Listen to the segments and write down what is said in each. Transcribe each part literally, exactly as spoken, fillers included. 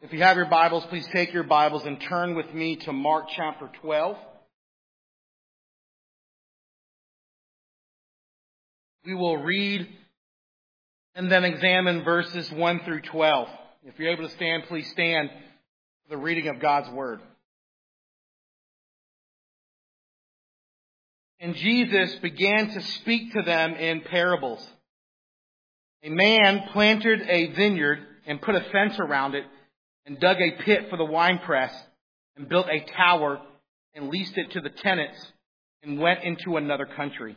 If you have your Bibles, please take your Bibles and turn with me to Mark chapter twelve. We will read and then examine verses one through twelve. If you're able to stand, please stand for the reading of God's Word. And Jesus began to speak to them in parables. A man planted a vineyard and put a fence around it, and dug a pit for the winepress, and built a tower, and leased it to the tenants, and went into another country.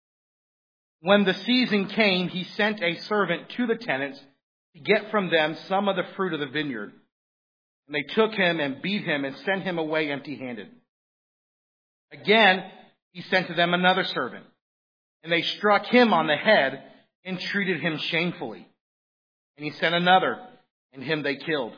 When the season came, he sent a servant to the tenants to get from them some of the fruit of the vineyard. And they took him and beat him and sent him away empty-handed. Again, he sent to them another servant, and they struck him on the head and treated him shamefully. And he sent another, and him they killed.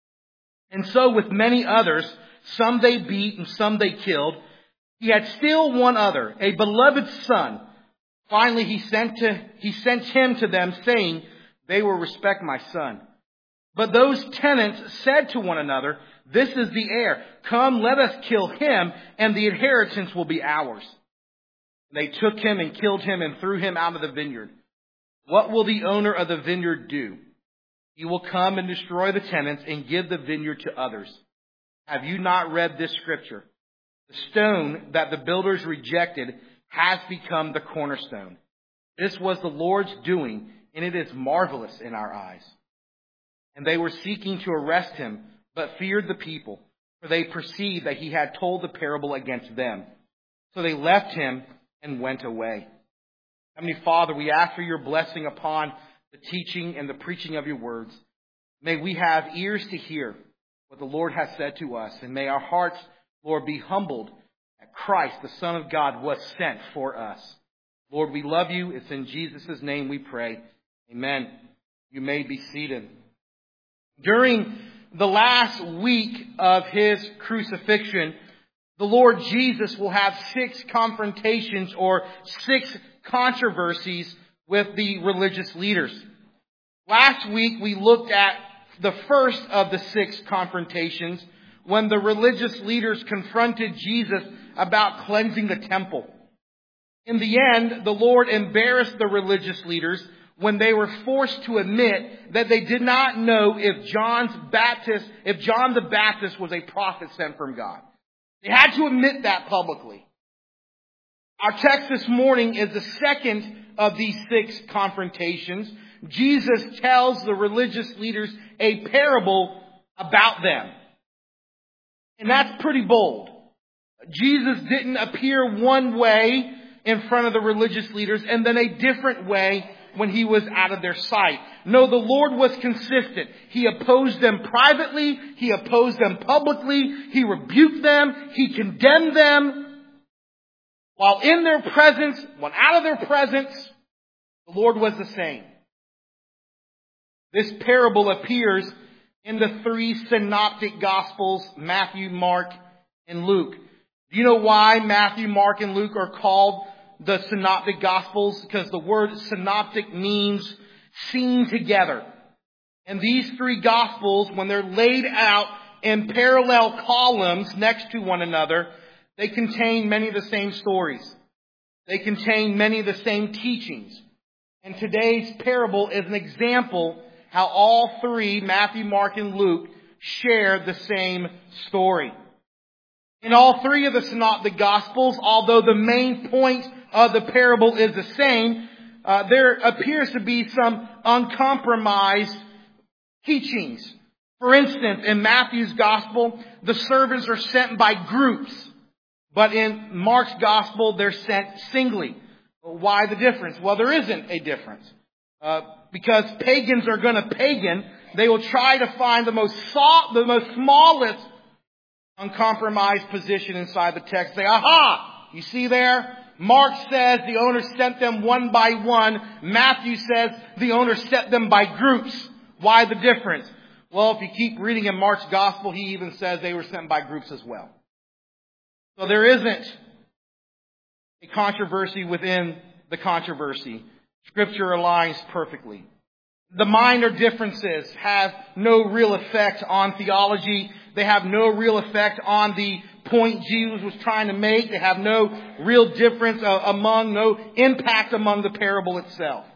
And so with many others, some they beat and some they killed. He had still one other, a beloved son. Finally, he sent to, he sent him to them, saying, "They will respect my son." But those tenants said to one another, "This is the heir. Come, let us kill him, and the inheritance will be ours." And they took him and killed him and threw him out of the vineyard. What will the owner of the vineyard do? He will come and destroy the tenants and give the vineyard to others. Have you not read this scripture? The stone that the builders rejected has become the cornerstone. This was the Lord's doing, and it is marvelous in our eyes. And they were seeking to arrest him, but feared the people, for they perceived that he had told the parable against them. So they left him and went away. Heavenly Father, we ask for your blessing upon the teaching and the preaching of your words. May we have ears to hear what the Lord has said to us. And may our hearts, Lord, be humbled that Christ, the Son of God, was sent for us. Lord, we love you. It's in Jesus' name we pray. Amen. You may be seated. During the last week of his crucifixion, the Lord Jesus will have six confrontations or six controversies with the religious leaders. Last week we looked at the first of the six confrontations when the religious leaders confronted Jesus about cleansing the temple. In the end, the Lord embarrassed the religious leaders when they were forced to admit that they did not know if John's Baptist, if John the Baptist was a prophet sent from God. They had to admit that publicly. Our text this morning is the second of these six confrontations. Jesus tells the religious leaders a parable about them. And that's pretty bold. Jesus didn't appear one way in front of the religious leaders and then a different way when he was out of their sight. No, the Lord was consistent. He opposed them privately. He opposed them publicly. He rebuked them. He condemned them. While in their presence, when out of their presence, the Lord was the same. This parable appears in the three synoptic gospels, Matthew, Mark, and Luke. Do you know why Matthew, Mark, and Luke are called the synoptic gospels? Because the word synoptic means seen together. And these three gospels, when they're laid out in parallel columns next to one another, they contain many of the same stories. They contain many of the same teachings. And today's parable is an example how all three, Matthew, Mark, and Luke, share the same story. In all three of the synoptic gospels, although the main point of the parable is the same, uh, there appears to be some uncompromised teachings. For instance, in Matthew's gospel, the servants are sent by groups. But in Mark's gospel, they're sent singly. Why the difference? Well, there isn't a difference. Uh, because pagans are going to pagan, they will try to find the most soft, the most smallest uncompromised position inside the text. Say, aha! You see there? Mark says the owner sent them one by one. Matthew says the owner sent them by groups. Why the difference? Well, if you keep reading in Mark's gospel, he even says they were sent by groups as well. So there isn't a controversy within the controversy. Scripture aligns perfectly. The minor differences have no real effect on theology. They have no real effect on the point Jesus was trying to make. They have no real difference uh, among, no impact among the parable itself.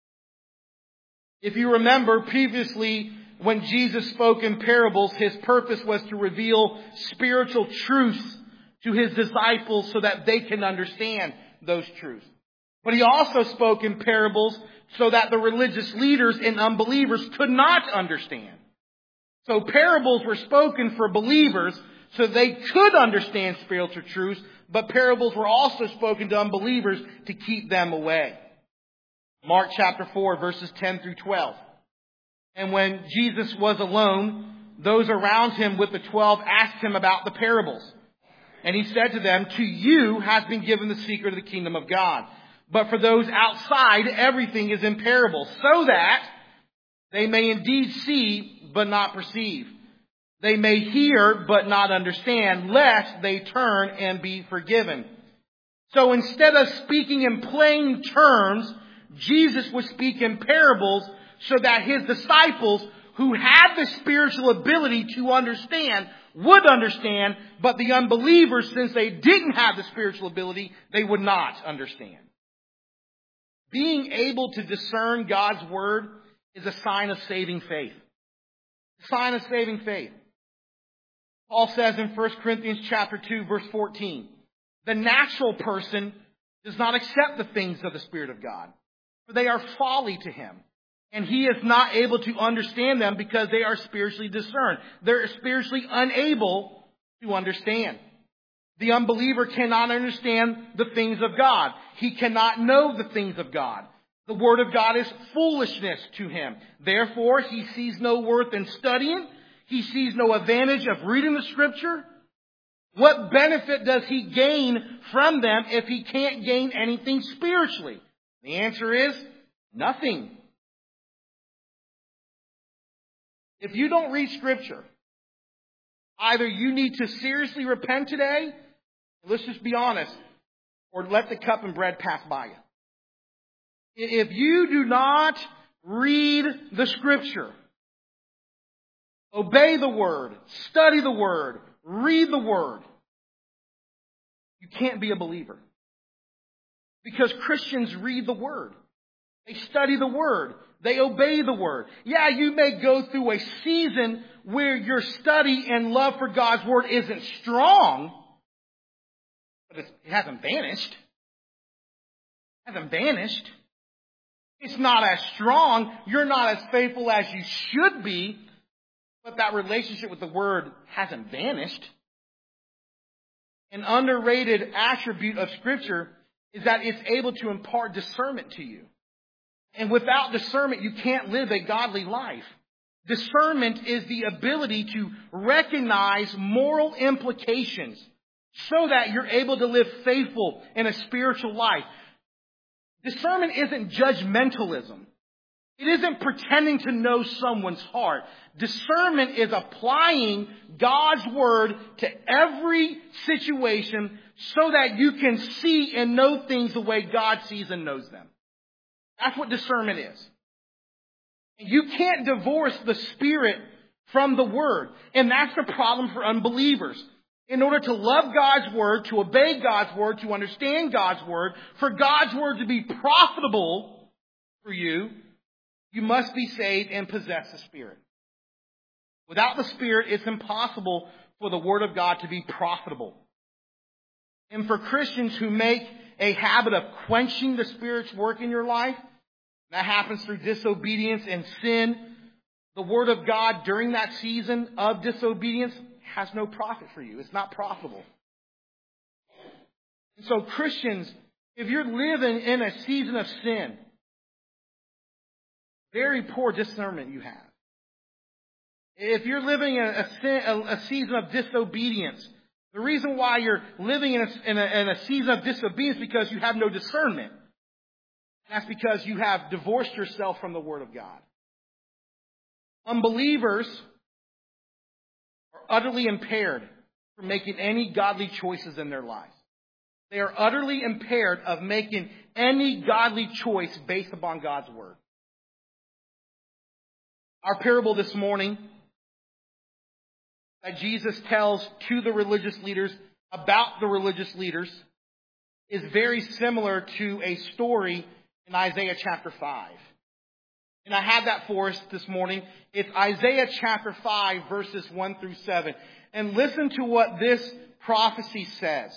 If you remember previously, when Jesus spoke in parables, His purpose was to reveal spiritual truths to His disciples so that they can understand those truths. But He also spoke in parables so that the religious leaders and unbelievers could not understand. So parables were spoken for believers so they could understand spiritual truths, but parables were also spoken to unbelievers to keep them away. Mark chapter four, verses ten through twelve. And when Jesus was alone, those around Him with the twelve asked Him about the parables. And He said to them, "To you has been given the secret of the kingdom of God. But for those outside, everything is in parables, so that they may indeed see, but not perceive. They may hear, but not understand, lest they turn and be forgiven." So instead of speaking in plain terms, Jesus would speak in parables so that His disciples, who had the spiritual ability to understand, would understand, but the unbelievers, since they didn't have the spiritual ability, they would not understand. Being able to discern God's Word is a sign of saving faith. A sign of saving faith. Paul says in First Corinthians chapter two, verse fourteen, "The natural person does not accept the things of the Spirit of God, for they are folly to him, and he is not able to understand them because they are spiritually discerned." They're spiritually unable to understand. The unbeliever cannot understand the things of God. He cannot know the things of God. The Word of God is foolishness to him. Therefore, he sees no worth in studying. He sees no advantage of reading the Scripture. What benefit does he gain from them if he can't gain anything spiritually? The answer is nothing. If you don't read Scripture, either you need to seriously repent today, let's just be honest, or let the cup and bread pass by you. If you do not read the Scripture, obey the Word, study the Word, read the Word, you can't be a believer. Because Christians read the Word. They study the Word. They obey the Word. Yeah, you may go through a season where your study and love for God's Word isn't strong, but it hasn't vanished. It hasn't vanished. It's not as strong. You're not as faithful as you should be, but that relationship with the Word hasn't vanished. An underrated attribute of Scripture is that it's able to impart discernment to you. And without discernment, you can't live a godly life. Discernment is the ability to recognize moral implications so that you're able to live faithful in a spiritual life. Discernment isn't judgmentalism. It isn't pretending to know someone's heart. Discernment is applying God's Word to every situation so that you can see and know things the way God sees and knows them. That's what discernment is. You can't divorce the Spirit from the Word. And that's the problem for unbelievers. In order to love God's Word, to obey God's Word, to understand God's Word, for God's Word to be profitable for you, you must be saved and possess the Spirit. Without the Spirit, it's impossible for the Word of God to be profitable. And for Christians who make a habit of quenching the Spirit's work in your life, that happens through disobedience and sin, the Word of God during that season of disobedience has no profit for you. It's not profitable. And so Christians, if you're living in a season of sin, very poor discernment you have. If you're living in a, sin, a, a season of disobedience, the reason why you're living in a, in, a, in a season of disobedience is because you have no discernment. That's because you have divorced yourself from the Word of God. Unbelievers are utterly impaired from making any godly choices in their lives. They are utterly impaired of making any godly choice based upon God's Word. Our parable this morning that Jesus tells to the religious leaders about the religious leaders is very similar to a story in Isaiah chapter five. And I have that for us this morning. It's Isaiah chapter five, verses one through seven. And listen to what this prophecy says.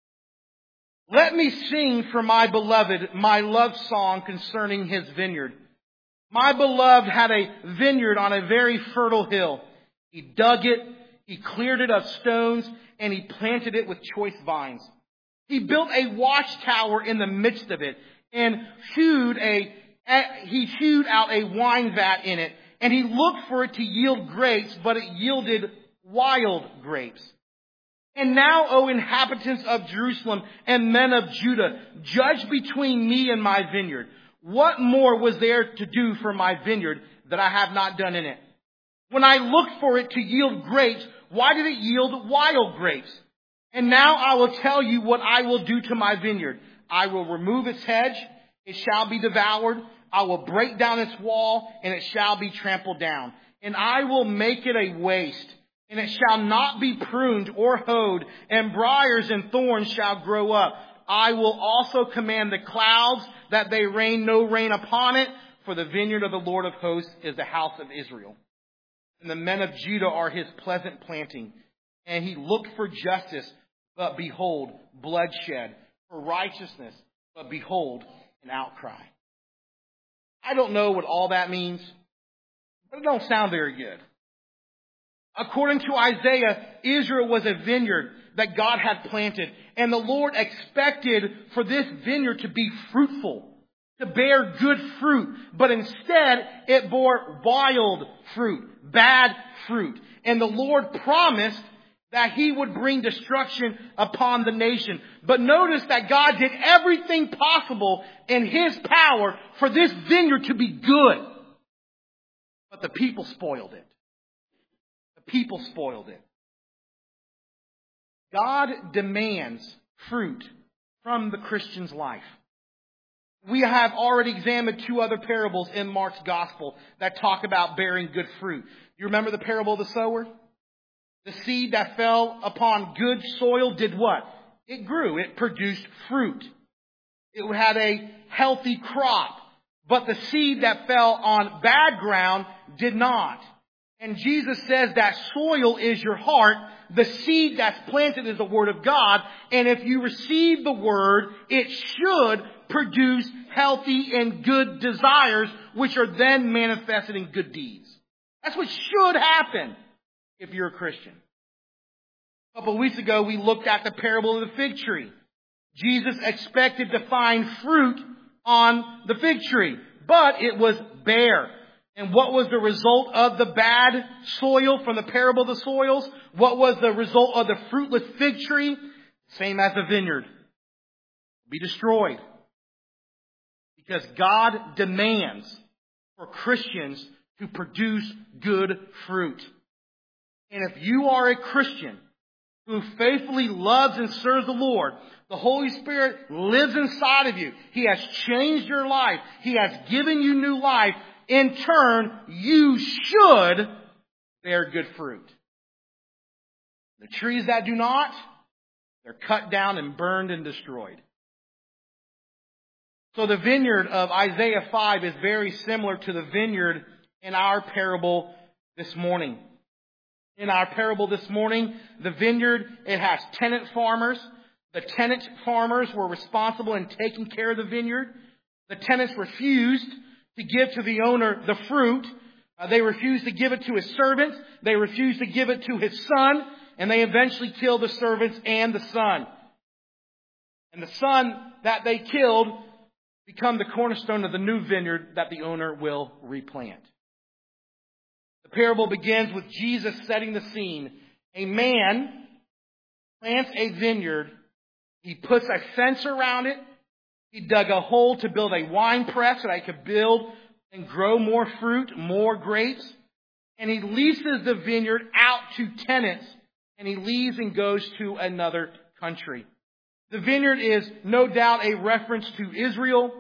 Let me sing for my beloved my love song concerning his vineyard. My beloved had a vineyard on a very fertile hill. He dug it, he cleared it of stones, and he planted it with choice vines. He built a watchtower in the midst of it, and hewed a he hewed out a wine vat in it, and he looked for it to yield grapes, but it yielded wild grapes. And now, O inhabitants of Jerusalem and men of Judah, judge between me and my vineyard. What more was there to do for my vineyard that I have not done in it? When I looked for it to yield grapes, why did it yield wild grapes? And now I will tell you what I will do to my vineyard. I will remove its hedge, it shall be devoured. I will break down its wall, and it shall be trampled down. And I will make it a waste, and it shall not be pruned or hoed, and briars and thorns shall grow up. I will also command the clouds that they rain no rain upon it, for the vineyard of the Lord of hosts is the house of Israel. And the men of Judah are his pleasant planting. And he looked for justice, but behold, bloodshed, for righteousness, but behold, an outcry. I don't know what all that means, but it don't sound very good. According to Isaiah, Israel was a vineyard that God had planted. And the Lord expected for this vineyard to be fruitful, to bear good fruit. But instead, it bore wild fruit, bad fruit. And the Lord promised that he would bring destruction upon the nation. But notice that God did everything possible in his power for this vineyard to be good. But the people spoiled it. The people spoiled it. God demands fruit from the Christian's life. We have already examined two other parables in Mark's gospel that talk about bearing good fruit. You remember the parable of the sower? The seed that fell upon good soil did what? It grew. It produced fruit. It had a healthy crop. But the seed that fell on bad ground did not. And Jesus says that soil is your heart. The seed that's planted is the Word of God. And if you receive the Word, it should produce healthy and good desires, which are then manifested in good deeds. That's what should happen if you're a Christian. A couple of weeks ago, we looked at the parable of the fig tree. Jesus expected to find fruit on the fig tree, but it was bare. And what was the result of the bad soil from the parable of the soils? What was the result of the fruitless fig tree? Same as the vineyard. Be destroyed. Because God demands for Christians to produce good fruit. And if you are a Christian who faithfully loves and serves the Lord, the Holy Spirit lives inside of you. He has changed your life. He has given you new life. In turn, you should bear good fruit. The trees that do not, they're cut down and burned and destroyed. So the vineyard of Isaiah five is very similar to the vineyard in our parable this morning. In our parable this morning, the vineyard, it has tenant farmers. The tenant farmers were responsible in taking care of the vineyard. The tenants refused to give to the owner the fruit. Uh, they refused to give it to his servants. They refused to give it to his son. And they eventually killed the servants and the son. And the son that they killed become the cornerstone of the new vineyard that the owner will replant. The parable begins with Jesus setting the scene. A man plants a vineyard. He puts a fence around it. He dug a hole to build a wine press so that he could build and grow more fruit, more grapes. And he leases the vineyard out to tenants. And he leaves and goes to another country. The vineyard is no doubt a reference to Israel.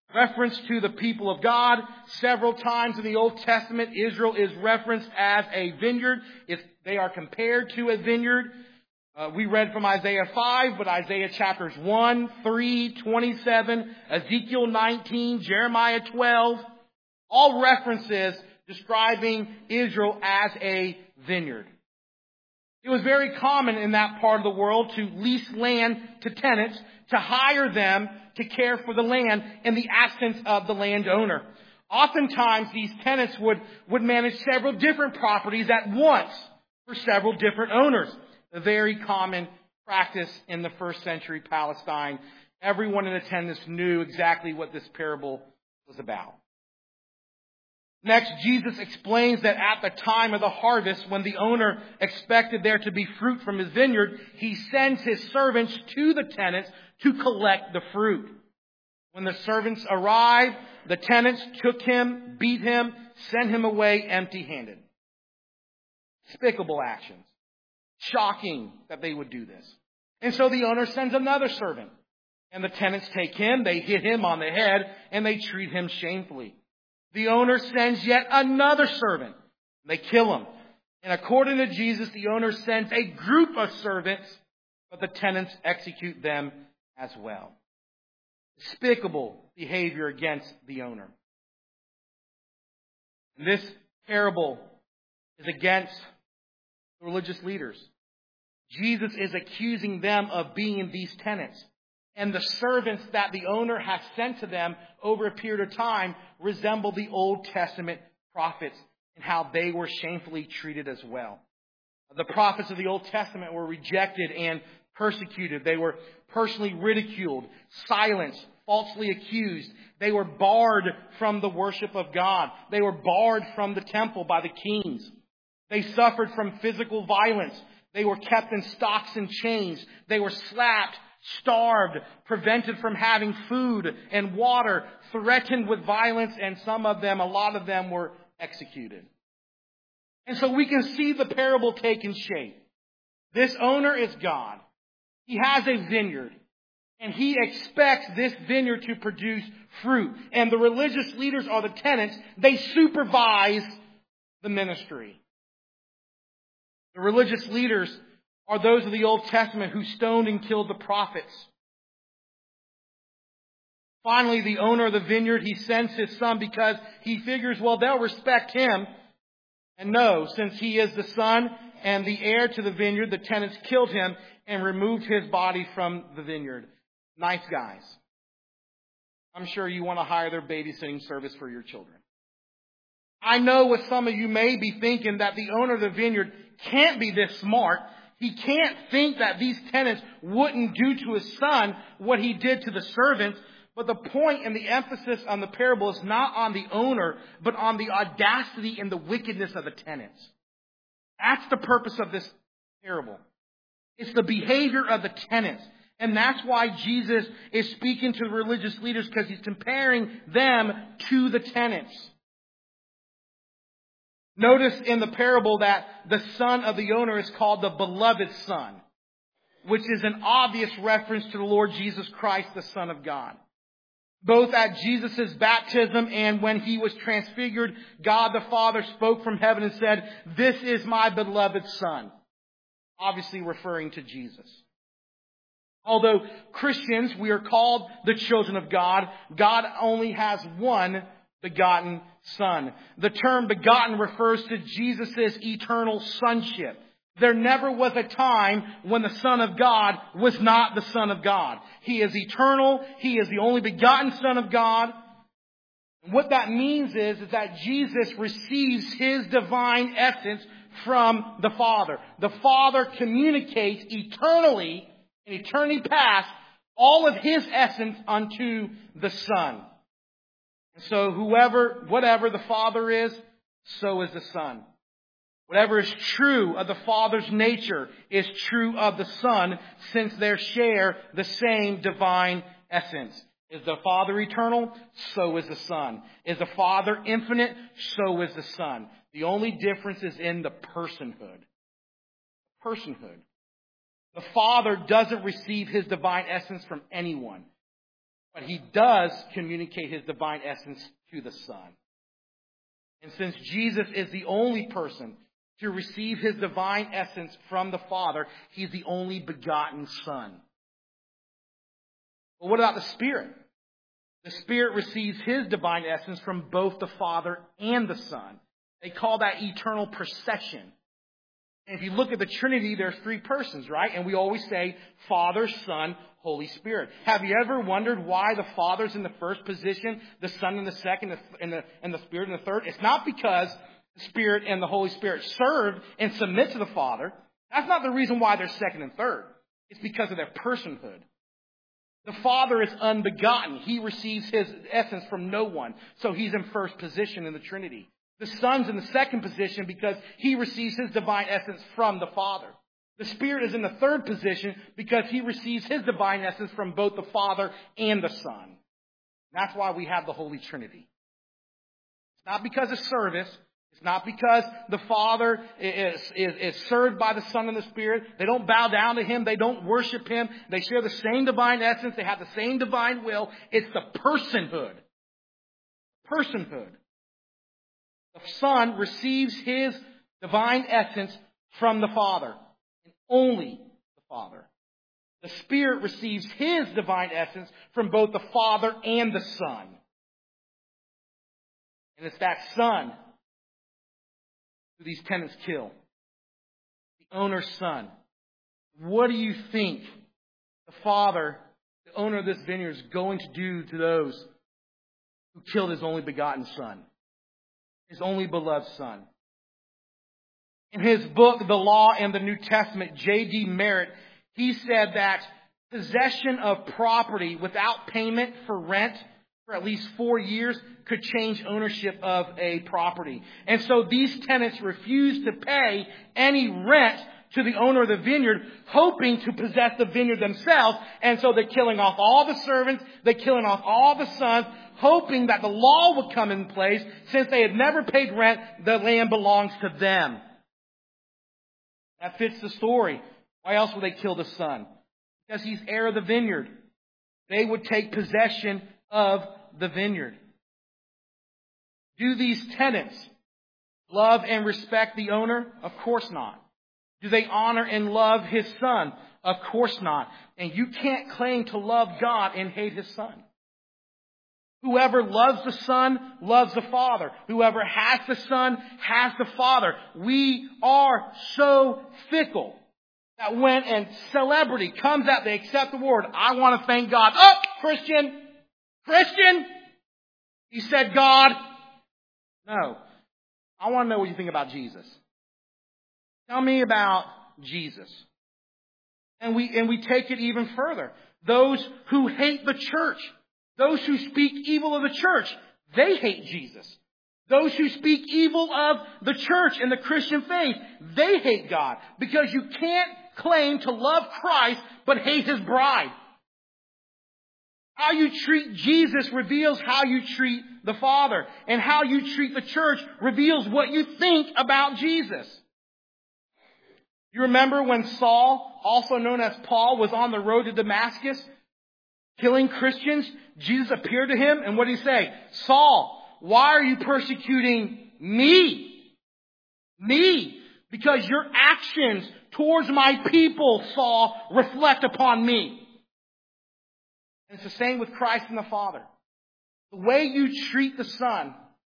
Reference to the people of God. Several times in the Old Testament, Israel is referenced as a vineyard. If they are compared to a vineyard. Uh, we read from Isaiah five, but Isaiah chapters one, three, twenty-seven, Ezekiel nineteen, Jeremiah twelve, all references describing Israel as a vineyard. It was very common in that part of the world to lease land to tenants, to hire them to care for the land in the absence of the landowner. Oftentimes, these tenants would, would manage several different properties at once for several different owners. A very common practice in the first century Palestine. Everyone in attendance knew exactly what this parable was about. Next, Jesus explains that at the time of the harvest, when the owner expected there to be fruit from his vineyard, he sends his servants to the tenants to collect the fruit. When the servants arrived, the tenants took him, beat him, sent him away empty-handed. Despicable actions. Shocking that they would do this. And so the owner sends another servant. And the tenants take him, they hit him on the head, and they treat him shamefully. The owner sends yet another servant. They kill him. And according to Jesus, the owner sends a group of servants, but the tenants execute them as well. Despicable behavior against the owner. And this parable is against the religious leaders. Jesus is accusing them of being these tenants. And the servants that the owner has sent to them over a period of time resemble the Old Testament prophets and how they were shamefully treated as well. The prophets of the Old Testament were rejected and persecuted. They were personally ridiculed, silenced, falsely accused. They were barred from the worship of God. They were barred from the temple by the kings. They suffered from physical violence. They were kept in stocks and chains. They were slapped, starved, prevented from having food and water, threatened with violence, and some of them, a lot of them, were executed. And so we can see the parable taking shape. This owner is God. He has a vineyard. And he expects this vineyard to produce fruit. And the religious leaders are the tenants. They supervise the ministry. The religious leaders are those of the Old Testament who stoned and killed the prophets. Finally, the owner of the vineyard, he sends his son because he figures, well, they'll respect him. And no, since he is the son and the heir to the vineyard, the tenants killed him and removed his body from the vineyard. Nice guys. I'm sure you want to hire their babysitting service for your children. I know what some of you may be thinking, that the owner of the vineyard can't be this smart. He can't think that these tenants wouldn't do to his son what he did to the servants. But the point and the emphasis on the parable is not on the owner, but on the audacity and the wickedness of the tenants. That's the purpose of this parable. It's the behavior of the tenants. And that's why Jesus is speaking to the religious leaders, because he's comparing them to the tenants. Notice in the parable that the son of the owner is called the beloved son, which is an obvious reference to the Lord Jesus Christ, the Son of God. Both at Jesus' baptism and when he was transfigured, God the Father spoke from heaven and said, "This is my beloved Son." Obviously referring to Jesus. Although Christians, we are called the children of God, God only has one begotten Son. The term begotten refers to Jesus' eternal sonship. There never was a time when the Son of God was not the Son of God. He is eternal. He is the only begotten Son of God. And what that means is, is that Jesus receives his divine essence from the Father. The Father communicates eternally, in eternity past, all of his essence unto the Son. And so whoever, whatever the Father is, so is the Son. Whatever is true of the Father's nature is true of the Son, since they share the same divine essence. Is the Father eternal? So is the Son. Is the Father infinite? So is the Son. The only difference is in the personhood. Personhood. The Father doesn't receive his divine essence from anyone. But he does communicate his divine essence to the Son. And since Jesus is the only person to receive his divine essence from the Father, he's the only begotten Son. But what about the Spirit? The Spirit receives his divine essence from both the Father and the Son. They call that eternal procession. And if you look at the Trinity, there's three persons, right? And we always say Father, Son, Holy Spirit. Have you ever wondered why the Father's in the first position, the Son in the second, and the, and the Spirit in the third? It's not because the Spirit and the Holy Spirit serve and submit to the Father. That's not the reason why they're second and third. It's because of their personhood. The Father is unbegotten. He receives his essence from no one. So he's in first position in the Trinity. The Son's in the second position because he receives his divine essence from the Father. The Spirit is in the third position because he receives his divine essence from both the Father and the Son. That's why we have the Holy Trinity. It's not because of service. It's not because the Father is, is, is served by the Son and the Spirit. They don't bow down to him. They don't worship him. They share the same divine essence. They have the same divine will. It's the personhood. Personhood. The Son receives his divine essence from the Father. And only the Father. The Spirit receives his divine essence from both the Father and the Son. And it's that Son who these tenants kill. The owner's son. What do you think the father, the owner of this vineyard, is going to do to those who killed his only begotten son? His only beloved son. In his book, The Law and the New Testament, J D Merritt, he said that possession of property without payment for rent for at least four years could change ownership of a property. And so these tenants refused to pay any rent to the owner of the vineyard, hoping to possess the vineyard themselves. And so they're killing off all the servants, they're killing off all the sons, hoping that the law would come in place. Since they had never paid rent, the land belongs to them. That fits the story. Why else would they kill the son? Because he's heir of the vineyard. They would take possession of the vineyard. Do these tenants love and respect the owner? Of course not. Do they honor and love his son? Of course not. And you can't claim to love God and hate his son. Whoever loves the Son loves the Father. Whoever has the Son has the Father. We are so fickle that when a celebrity comes out, they accept the word, I want to thank God. Oh, Christian! Christian! He said God. No. I want to know what you think about Jesus. Tell me about Jesus. And we, and we take it even further. Those who hate the church, those who speak evil of the church, they hate Jesus. Those who speak evil of the church and the Christian faith, they hate God. Because you can't claim to love Christ but hate his bride. How you treat Jesus reveals how you treat the Father. And how you treat the church reveals what you think about Jesus. You remember when Saul, also known as Paul, was on the road to Damascus, killing Christians? Jesus appeared to him, and what did he say? Saul, why are you persecuting me? Me. Because your actions towards my people, Saul, reflect upon me. And it's the same with Christ and the Father. The way you treat the Son,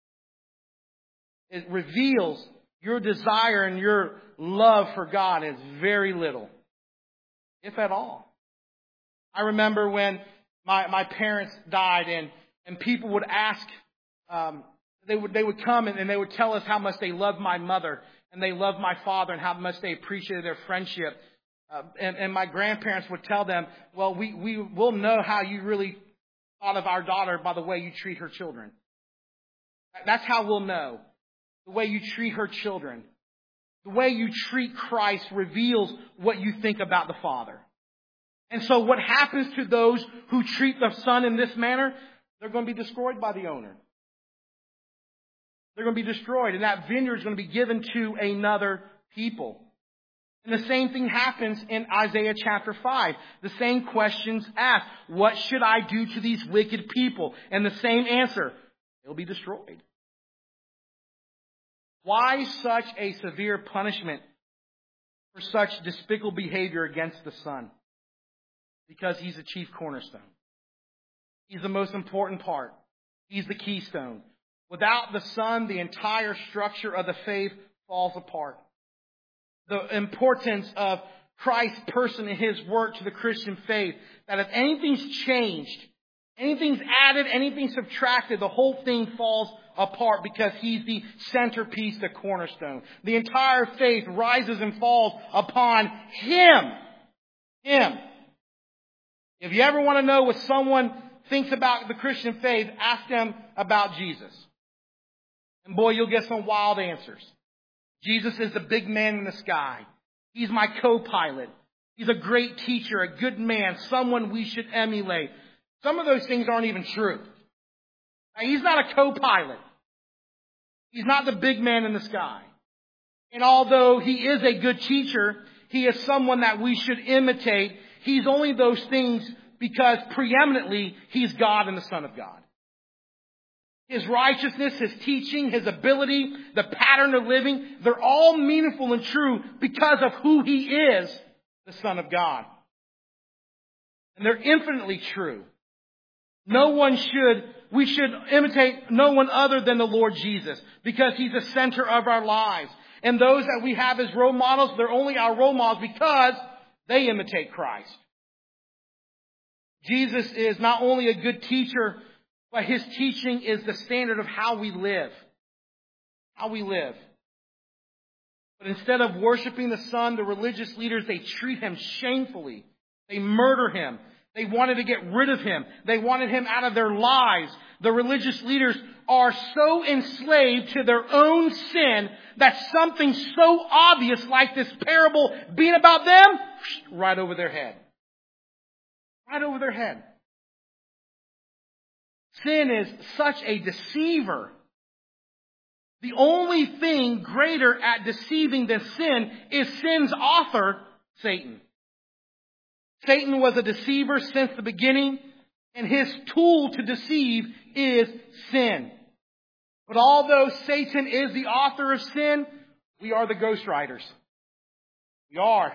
it reveals your desire and your love for God is very little, if at all. I remember when my, my parents died and, and people would ask, um, they would, they would come and, and they would tell us how much they loved my mother and they loved my father and how much they appreciated their friendship. Uh, and, and my grandparents would tell them, well, we, we will know how you really thought of our daughter by the way you treat her children. That's how we'll know. The way you treat her children. The way you treat Christ reveals what you think about the Father. And so what happens to those who treat the Son in this manner? They're going to be destroyed by the owner. They're going to be destroyed. And that vineyard is going to be given to another people. And the same thing happens in Isaiah chapter five. The same questions asked. What should I do to these wicked people? And the same answer. They'll be destroyed. Why such a severe punishment for such despicable behavior against the Son? Because He's the chief cornerstone. He's the most important part. He's the keystone. Without the Son, the entire structure of the faith falls apart. The importance of Christ's person and His work to the Christian faith, that if anything's changed, anything's added, anything's subtracted, the whole thing falls apart because He's the centerpiece, the cornerstone. The entire faith rises and falls upon Him. Him. If you ever want to know what someone thinks about the Christian faith, ask them about Jesus. And boy, you'll get some wild answers. Jesus is the big man in the sky. He's my co-pilot. He's a great teacher, a good man, someone we should emulate. Some of those things aren't even true. Now, He's not a co-pilot. He's not the big man in the sky. And although He is a good teacher, He is someone that we should imitate. He's only those things because preeminently He's God and the Son of God. His righteousness, His teaching, His ability, the pattern of living, they're all meaningful and true because of who He is, the Son of God. And they're infinitely true. No one should, we should imitate no one other than the Lord Jesus because He's the center of our lives. And those that we have as role models, they're only our role models because they imitate Christ. Jesus is not only a good teacher, but His teaching is the standard of how we live. How we live. But instead of worshiping the Son, the religious leaders, they treat Him shamefully. They murder Him. They wanted to get rid of Him. They wanted Him out of their lives. The religious leaders are so enslaved to their own sin that something so obvious like this parable being about them, right over their head. Right over their head. Sin is such a deceiver. The only thing greater at deceiving than sin is sin's author, Satan. Satan was a deceiver since the beginning, and his tool to deceive is sin. But although Satan is the author of sin, we are the ghostwriters. We are.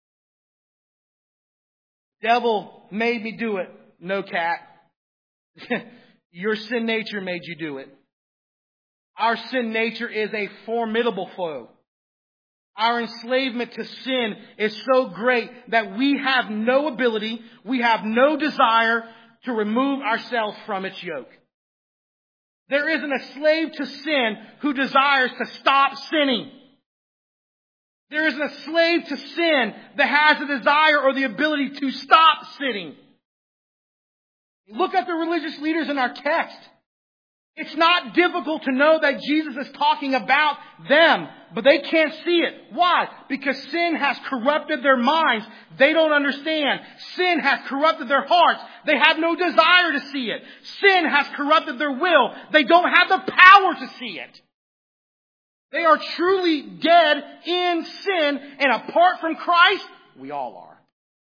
Devil made me do it. No, cat. Your sin nature made you do it. Our sin nature is a formidable foe. Our enslavement to sin is so great that we have no ability, we have no desire to remove ourselves from its yoke. There isn't a slave to sin who desires to stop sinning. There isn't a slave to sin that has the desire or the ability to stop sinning. Look at the religious leaders in our text. It's not difficult to know that Jesus is talking about them, but they can't see it. Why? Because sin has corrupted their minds. They don't understand. Sin has corrupted their hearts. They have no desire to see it. Sin has corrupted their will. They don't have the power to see it. They are truly dead in sin, and apart from Christ, we all are.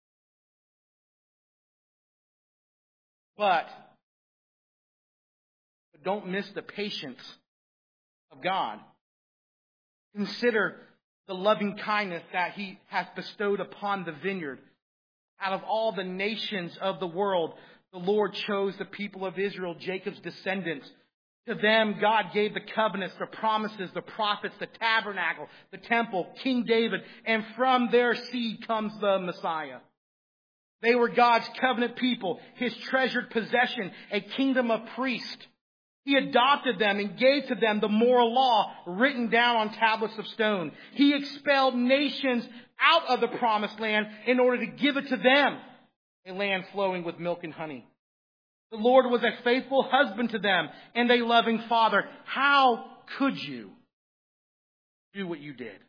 But, but don't miss the patience of God. Consider the loving kindness that He has bestowed upon the vineyard. Out of all the nations of the world, the Lord chose the people of Israel, Jacob's descendants. To them, God gave the covenants, the promises, the prophets, the tabernacle, the temple, King David, and from their seed comes the Messiah. They were God's covenant people, His treasured possession, a kingdom of priests. He adopted them and gave to them the moral law written down on tablets of stone. He expelled nations out of the promised land in order to give it to them, a land flowing with milk and honey. The Lord was a faithful husband to them and a loving father. How could you do what you did?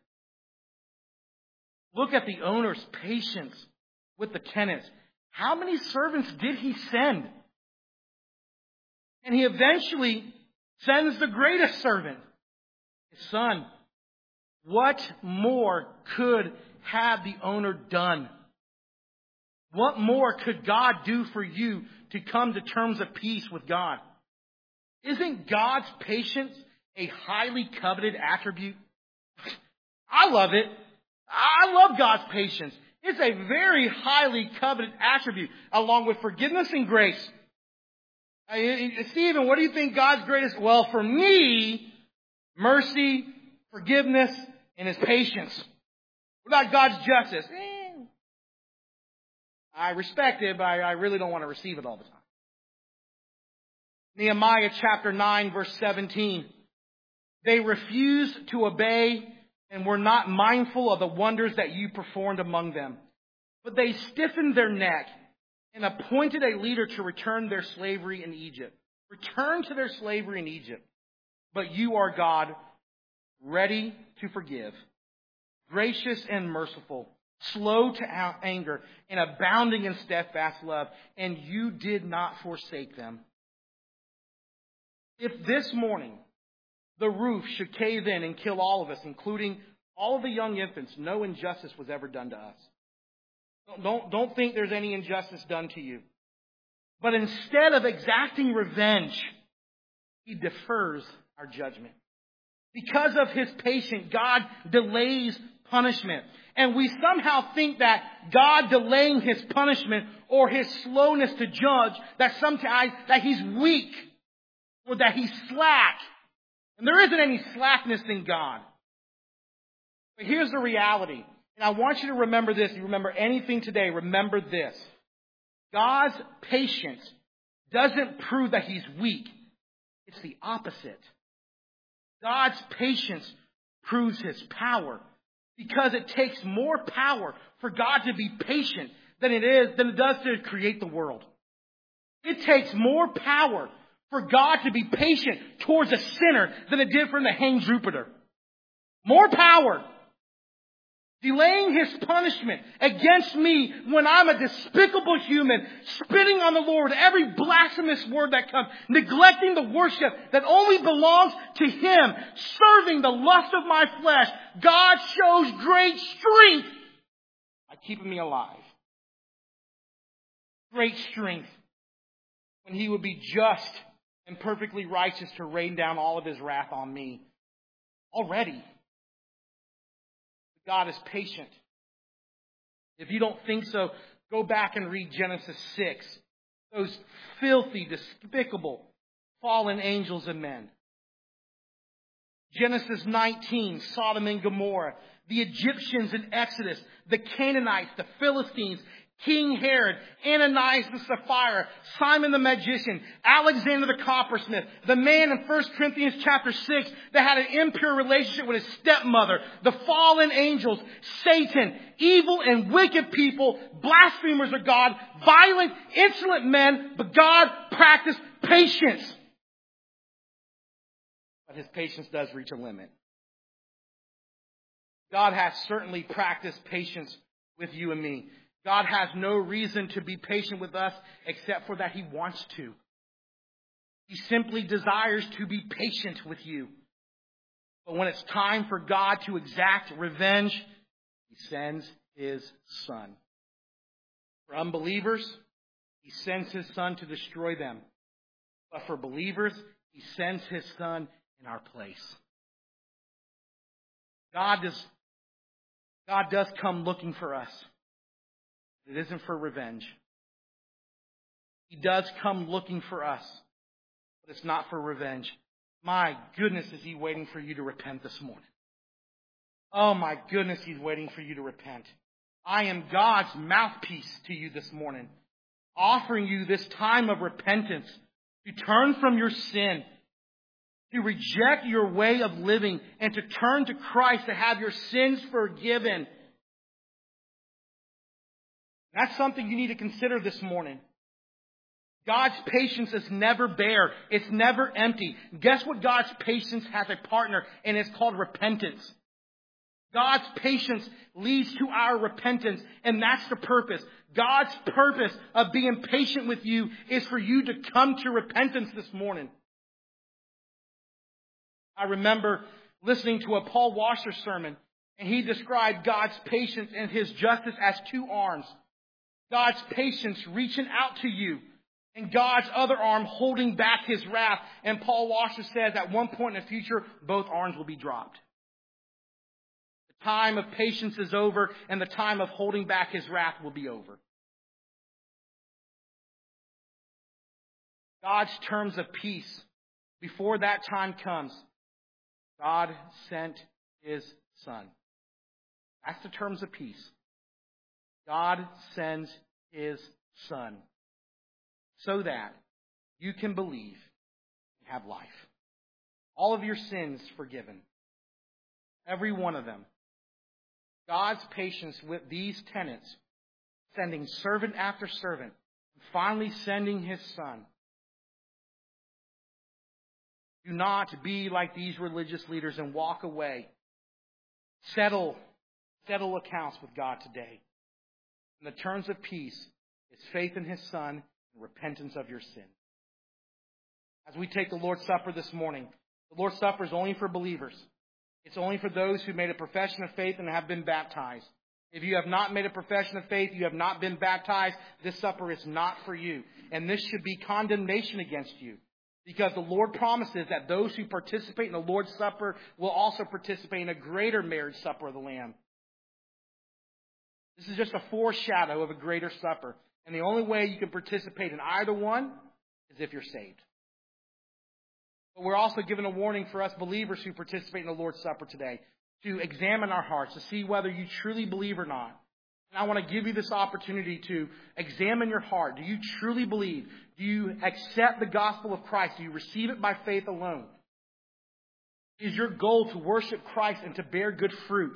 Look at the owner's patience with the tenants. How many servants did he send? And he eventually sends the greatest servant, his son. What more could have the owner done? What more could God do for you to come to terms of peace with God? Isn't God's patience a highly coveted attribute? I love it. I love God's patience. It's a very highly coveted attribute, along with forgiveness and grace. Stephen, what do you think God's greatest? Well, for me, mercy, forgiveness, and His patience. What about God's justice? Eh, I respect it, but I, I really don't want to receive it all the time. Nehemiah chapter nine, verse seventeen. They refused to obey and were not mindful of the wonders that you performed among them. But they stiffened their neck and appointed a leader to return their slavery in Egypt. Return to their slavery in Egypt. But you are God, ready to forgive, gracious and merciful, slow to anger, and abounding in steadfast love. And you did not forsake them. If this morning the roof should cave in and kill all of us, including all of the young infants, no injustice was ever done to us. Don't, don't think there's any injustice done to you. But instead of exacting revenge, He defers our judgment. Because of His patience, God delays punishment. And we somehow think that God delaying His punishment or His slowness to judge, that sometimes that He's weak or that He's slack. And there isn't any slackness in God. But here's the reality. And I want you to remember this. If you remember anything today, remember this. God's patience doesn't prove that He's weak. It's the opposite. God's patience proves His power. Because it takes more power for God to be patient than it is than it does to create the world. It takes more power for God to be patient towards a sinner than it did for Him to hang Jupiter. More power. Delaying His punishment against me when I'm a despicable human, spitting on the Lord, every blasphemous word that comes, neglecting the worship that only belongs to Him, serving the lust of my flesh. God shows great strength by keeping me alive. Great strength when He would be just and perfectly righteous to rain down all of His wrath on me. Already. God is patient. If you don't think so, go back and read Genesis six. Those filthy, despicable, fallen angels and men. Genesis nineteen, Sodom and Gomorrah. The Egyptians in Exodus. The Canaanites, the Philistines, King Herod, Ananias the Sapphira, Simon the magician, Alexander the coppersmith, the man in First Corinthians chapter six that had an impure relationship with his stepmother, the fallen angels, Satan, evil and wicked people, blasphemers of God, violent, insolent men, but God practiced patience. But His patience does reach a limit. God has certainly practiced patience with you and me. God has no reason to be patient with us except for that He wants to. He simply desires to be patient with you. But when it's time for God to exact revenge, He sends His Son. For unbelievers, He sends His Son to destroy them. But for believers, He sends His Son in our place. God does, God does come looking for us. It isn't for revenge. He does come looking for us, but it's not for revenge. My goodness, is He waiting for you to repent this morning. Oh my goodness, He's waiting for you to repent. I am God's mouthpiece to you this morning, offering you this time of repentance, to turn from your sin, to reject your way of living, and to turn to Christ to have your sins forgiven. That's something you need to consider this morning. God's patience is never bare. It's never empty. Guess what? God's patience has a partner, and it's called repentance. God's patience leads to our repentance, and that's the purpose. God's purpose of being patient with you is for you to come to repentance this morning. I remember listening to a Paul Washer sermon, and he described God's patience and His justice as two arms. God's patience reaching out to you, and God's other arm holding back His wrath. And Paul Washer says at one point in the future, both arms will be dropped. The time of patience is over, and the time of holding back His wrath will be over. God's terms of peace, before that time comes, God sent His Son. That's the terms of peace. God sends His Son so that you can believe and have life. All of your sins forgiven. Every one of them. God's patience with these tenants, sending servant after servant, finally sending His Son. Do not be like these religious leaders and walk away. Settle, settle accounts with God today. And the terms of peace is faith in His Son and repentance of your sin. As we take the Lord's Supper this morning, the Lord's Supper is only for believers. It's only for those who made a profession of faith and have been baptized. If you have not made a profession of faith, you have not been baptized, this supper is not for you. And this should be condemnation against you. Because the Lord promises that those who participate in the Lord's Supper will also participate in a greater marriage supper of the Lamb. This is just a foreshadow of a greater supper. And the only way you can participate in either one is if you're saved. But we're also given a warning for us believers who participate in the Lord's Supper today to examine our hearts, to see whether you truly believe or not. And I want to give you this opportunity to examine your heart. Do you truly believe? Do you accept the gospel of Christ? Do you receive it by faith alone? Is your goal to worship Christ and to bear good fruit?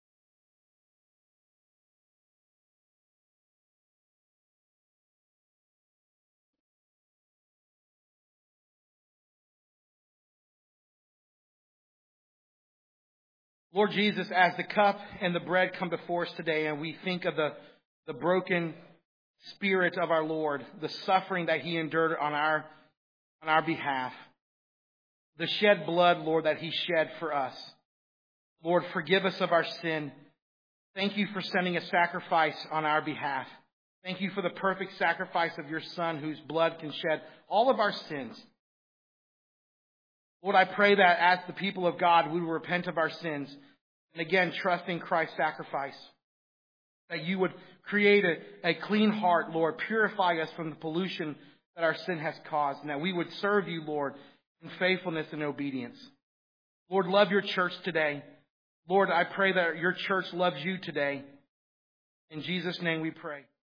Lord Jesus, as the cup and the bread come before us today and we think of the, the broken spirit of our Lord, the suffering that He endured on our, on our behalf, the shed blood, Lord, that He shed for us. Lord, forgive us of our sin. Thank You for sending a sacrifice on our behalf. Thank You for the perfect sacrifice of Your Son, whose blood can shed all of our sins. Lord, I pray that as the people of God, we will repent of our sins and again trust in Christ's sacrifice. That You would create a, a clean heart, Lord, purify us from the pollution that our sin has caused, and that we would serve You, Lord, in faithfulness and obedience. Lord, love Your church today. Lord, I pray that Your church loves You today. In Jesus' name we pray.